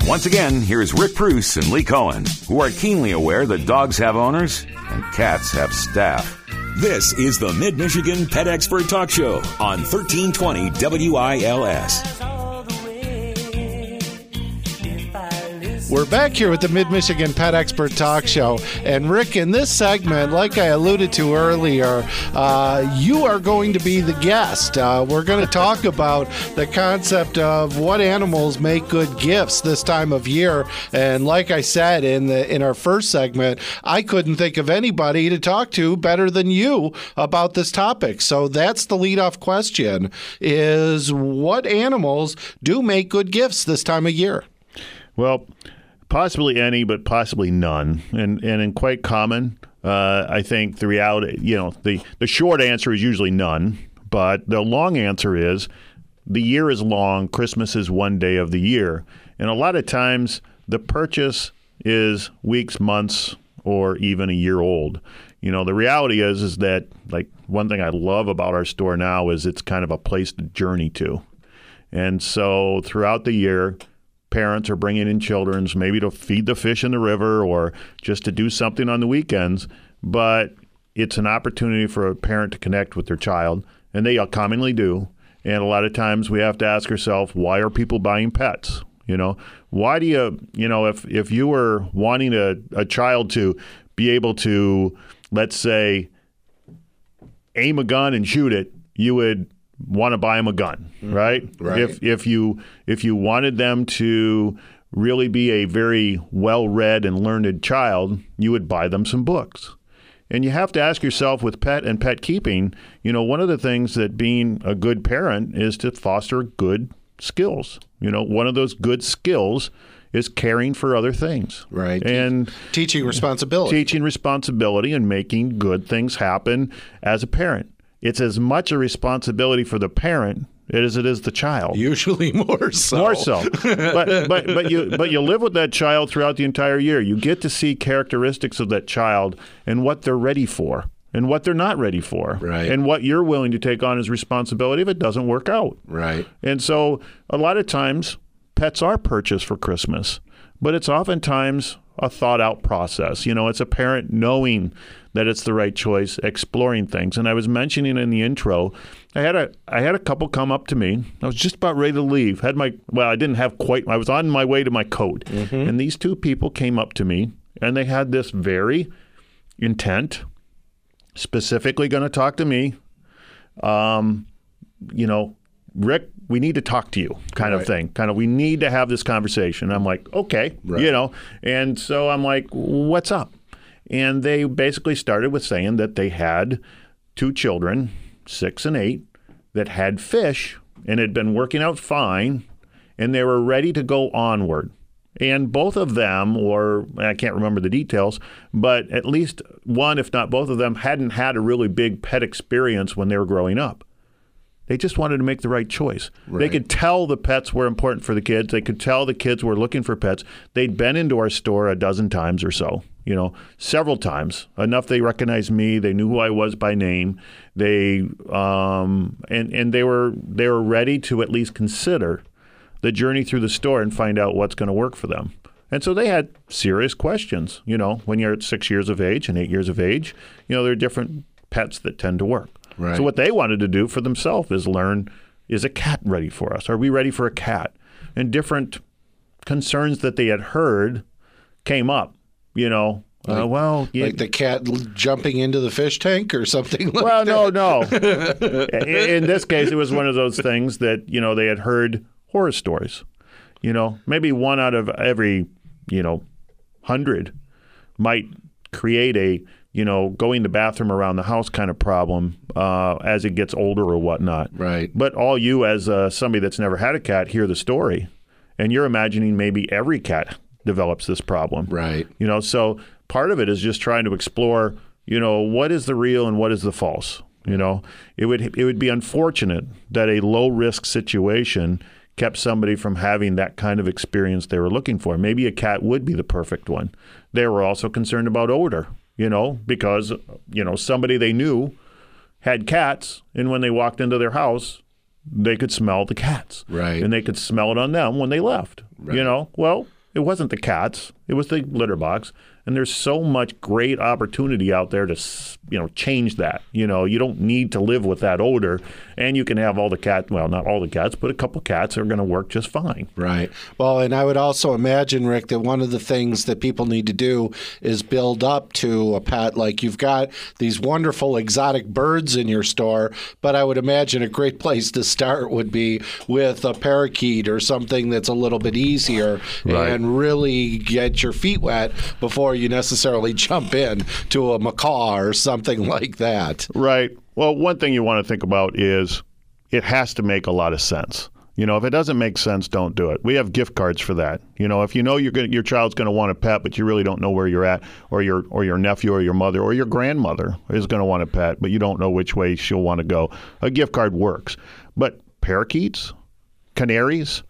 Once again, here's Rick Bruce and Lee Cohen, who are keenly aware that dogs have owners and cats have staff. This is the Mid-Michigan Pet Expert Talk Show on 1320 WILS. We're back here with the Mid-Michigan Pet Expert Talk Show. And Rick, in this segment, like I alluded to earlier, you are going to be the guest. We're going to talk about the concept of what animals make good gifts this time of year. And like I said in our first segment, I couldn't think of anybody to talk to better than you about this topic. So that's the leadoff question, is what animals do make good gifts this time of year? Well, possibly any, but possibly none. And in quite common, I think the reality, the short answer is usually none. But the long answer is the year is long. Christmas is one day of the year. And a lot of times the purchase is weeks, months, or even a year old. The reality is that, like, one thing I love about our store now is it's kind of a place to journey to. And so throughout the year, parents are bringing in children's, maybe to feed the fish in the river or just to do something on the weekends. But it's an opportunity for a parent to connect with their child, and they commonly do. And a lot of times we have to ask ourselves, why are people buying pets? Why do you, if you were wanting a child to be able to, let's say, aim a gun and shoot it, you would want to buy them a gun, right? Right. If you wanted them to really be a very well-read and learned child, you would buy them some books. And you have to ask yourself with pet and pet keeping, one of the things that being a good parent is to foster good skills. One of those good skills is caring for other things. Right. And teaching responsibility and making good things happen as a parent. It's as much a responsibility for the parent as it is the child. Usually more so. More so. But you live with that child throughout the entire year. You get to see characteristics of that child and what they're ready for and what they're not ready for. Right. And what you're willing to take on as responsibility if it doesn't work out. Right. And so a lot of times pets are purchased for Christmas, but it's oftentimes a thought-out process. It's a parent knowing that it's the right choice, exploring things. And I was mentioning in the intro, I had a couple come up to me. I was just about ready to leave. I was on my way to my coat. Mm-hmm. And these two people came up to me, and they had this very intent, specifically going to talk to me, Rick, we need to talk to you kind of thing. We need to have this conversation. I'm like, okay, And so I'm like, what's up? And they basically started with saying that they had two children, 6 and 8, that had fish and had been working out fine, and they were ready to go onward. And both of them, or I can't remember the details, but at least one, if not both of them, hadn't had a really big pet experience when they were growing up. They just wanted to make the right choice. Right. They could tell the pets were important for the kids. They could tell the kids were looking for pets. They'd been into our store a dozen times or so, several times. Enough they recognized me. They knew who I was by name. They and they were ready to at least consider the journey through the store and find out what's going to work for them. And so they had serious questions. When you're at 6 years of age and 8 years of age, there are different pets that tend to work. Right. So what they wanted to do for themselves is learn, is a cat ready for us? Are we ready for a cat? And different concerns that they had heard came up, like the cat jumping into the fish tank or something like that. Well, no. In this case, it was one of those things that, they had heard horror stories. Maybe one out of every, 100 might create a, going to bathroom around the house kind of problem as it gets older or whatnot. Right. But all you as somebody that's never had a cat hear the story, and you're imagining maybe every cat develops this problem. Right. So part of it is just trying to explore, what is the real and what is the false. It would be unfortunate that a low-risk situation kept somebody from having that kind of experience they were looking for. Maybe a cat would be the perfect one. They were also concerned about odor. Because, somebody they knew had cats, and when they walked into their house, they could smell the cats. Right. And they could smell it on them when they left. Right. Well, It wasn't the cats. It was the litter box. And there's so much great opportunity out there to, change that. You don't need to live with that odor, and you can have all the cats. Well, not all the cats, but a couple cats are going to work just fine. Right. Well, and I would also imagine, Rick, that one of the things that people need to do is build up to a pet. Like you've got these wonderful exotic birds in your store, but I would imagine a great place to start would be with a parakeet or something that's a little bit easier and really get your feet wet before you necessarily jump in to a macaw or something like that. Right. Well, one thing you want to think about is it has to make a lot of sense. If it doesn't make sense, don't do it. We have gift cards for that. If you know your child's going to want a pet, but you really don't know where you're at, or your nephew or your mother or your grandmother is going to want a pet, but you don't know which way she'll want to go, a gift card works. But parakeets, canaries,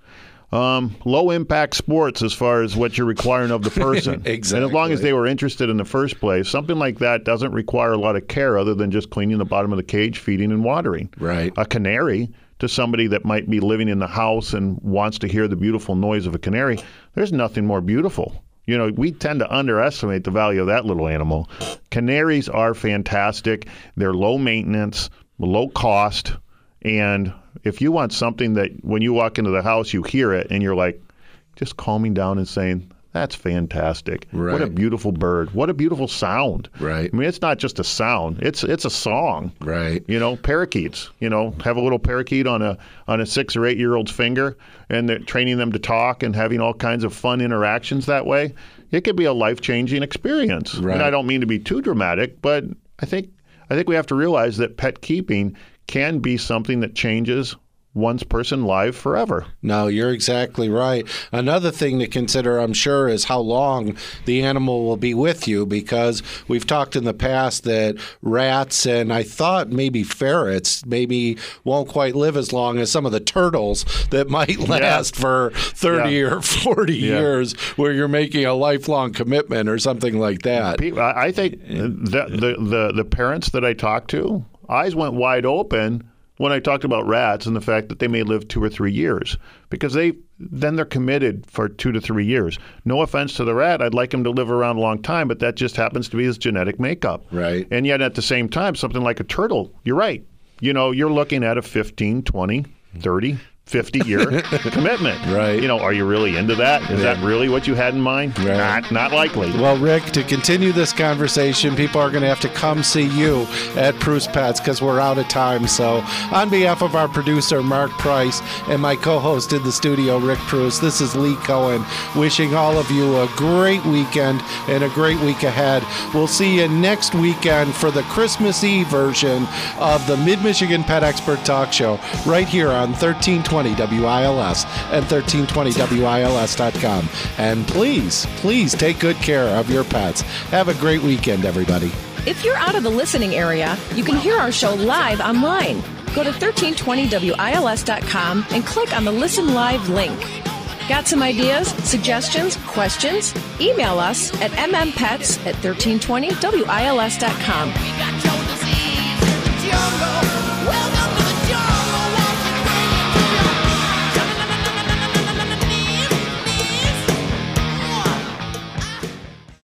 low-impact sports as far as what you're requiring of the person. Exactly. And as long as they were interested in the first place, something like that doesn't require a lot of care other than just cleaning the bottom of the cage, feeding and watering. Right. A canary, to somebody that might be living in the house and wants to hear the beautiful noise of a canary, there's nothing more beautiful. We tend to underestimate the value of that little animal. Canaries are fantastic. They're low maintenance, low cost, and if you want something that when you walk into the house, you hear it and you're like just calming down and saying, that's fantastic. Right. What a beautiful bird. What a beautiful sound. Right. I mean, it's not just a sound. It's a song. Right. Parakeets, have a little parakeet on a 6 or 8 year old's finger, and they're training them to talk and having all kinds of fun interactions that way. It could be a life-changing experience. Right. And I don't mean to be too dramatic, but I think we have to realize that pet keeping can be something that changes one's person life forever. No, you're exactly right. Another thing to consider, I'm sure, is how long the animal will be with you, because we've talked in the past that rats and I thought maybe ferrets maybe won't quite live as long as some of the turtles that might last for 30 or 40 years, where you're making a lifelong commitment or something like that. I think the parents that I talked to, eyes went wide open when I talked about rats and the fact that they may live 2 or 3 years, because they're committed for 2 to 3 years. No offense to the rat, I'd like him to live around a long time, but that just happens to be his genetic makeup. Right. And yet at the same time, something like a turtle, you're right. You're looking at a 15, 20, 30, 50-year commitment. Right. Are you really into that? Is that really what you had in mind? Right. Not likely. Well, Rick, to continue this conversation, people are going to have to come see you at Preuss Pets because we're out of time. So on behalf of our producer, Mark Price, and my co-host in the studio, Rick Preuss, this is Lee Cohen, wishing all of you a great weekend and a great week ahead. We'll see you next weekend for the Christmas Eve version of the Mid-Michigan Pet Expert Talk Show right here on 1320 WILS and 1320WILS.com. And please take good care of your pets. Have a great weekend, everybody. If you're out of the listening area, you can hear our show live online. Go to 1320WILS.com and click on the Listen Live link. Got some ideas, suggestions, questions? Email us at mmpets@1320WILS.com.